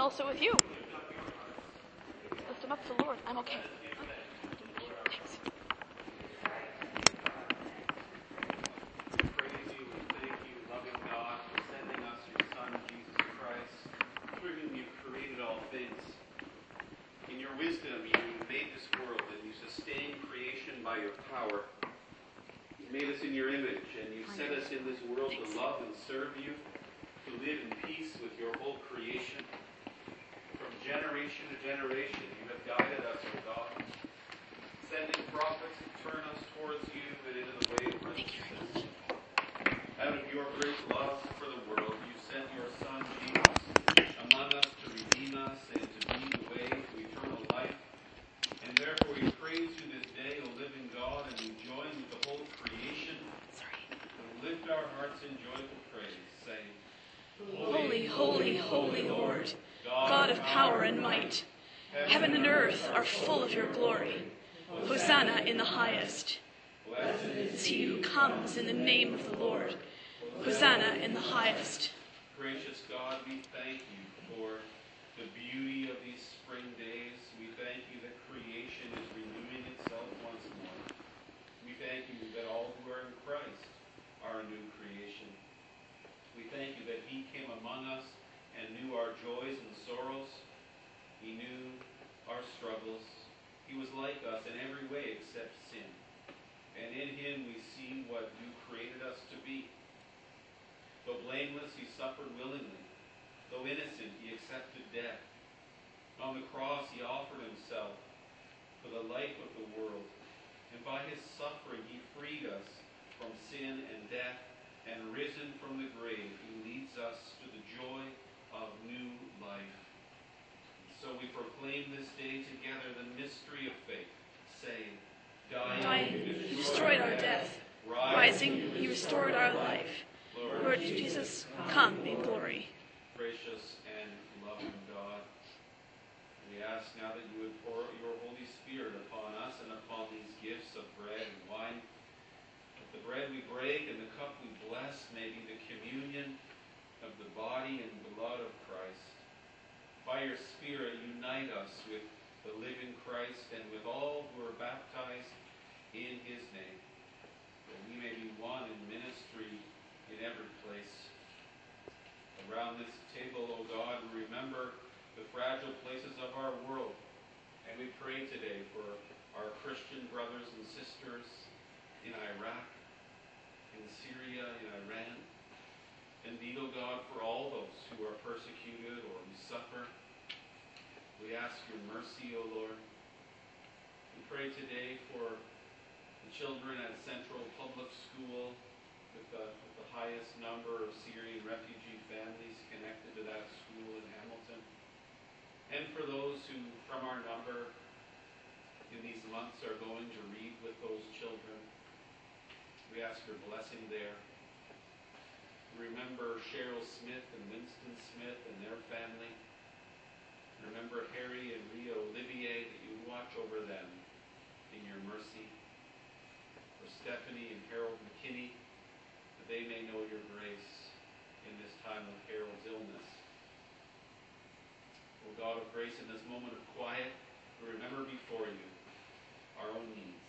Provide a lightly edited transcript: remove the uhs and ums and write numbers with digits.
also with you. Lift them up to the Lord. I'm okay. Thanks. Praise you and thank you, loving God, for sending us your Son, Jesus Christ, through whom you've created all things. In your wisdom, you made this world and you sustain creation by your power. You made us in your image and you set us in this world to love and serve you, to live in peace with your whole creation. From generation to generation, you have guided us, O God, sending prophets to turn us towards you and into the way of righteousness. Out of your great love for the world, you sent your Son, Jesus, among us to redeem us and to be the way to eternal life. And therefore we praise you this day, O living God, and we join with the whole creation to lift our hearts in joyful praise, saying, Holy, holy, holy Lord, God of power and might, heaven and earth are full of your glory. Hosanna in the highest. Blessed is he who comes in the name of the Lord. Hosanna in the highest. Gracious God, we thank you for the beauty of these spring days. We thank you that creation is renewing itself once more. We thank you that all who are in Christ are a new creation. We thank you that he came among us and knew our joys and sorrows. He knew our struggles. He was like us in every way except sin. And in him we see what you created us to be. Though blameless, he suffered willingly. Though innocent, he accepted death. On the cross, he offered himself for the life of the world. And by his suffering, he freed us from sin and death. And risen from the grave, he leads us to the joy of new life. So we proclaim this day together the mystery of faith, saying, Dying, you destroyed our death. Rising, you restored our life. Lord Jesus, come in glory. Gracious and loving God, we ask now that you would pour out your Holy Spirit upon us and upon these gifts of bread and wine. That the bread we break and the cup we bless may be the communion of the body and blood of Christ. By your Spirit, unite us with the living Christ and with all who are baptized in his name, that we may be one in ministry in every place. Around this table, O God, we remember the fragile places of our world, and we pray today for our Christian brothers and sisters in Iraq, in Syria, in Iran. Indeed, O God, for all those who are persecuted or who suffer, we ask your mercy, O Lord. We pray today for the children at Central Public School with the highest number of Syrian refugee families connected to that school in Hamilton. And for those who, from our number, in these months are going to read with those children. We ask your blessing there. Remember Cheryl Smith and Winston Smith and their family. Remember Harry and Ria Olivier, that you watch over them in your mercy. For Stephanie and Harold McKinney, that they may know your grace in this time of Harold's illness. O God of grace, in this moment of quiet, we remember before you our own needs.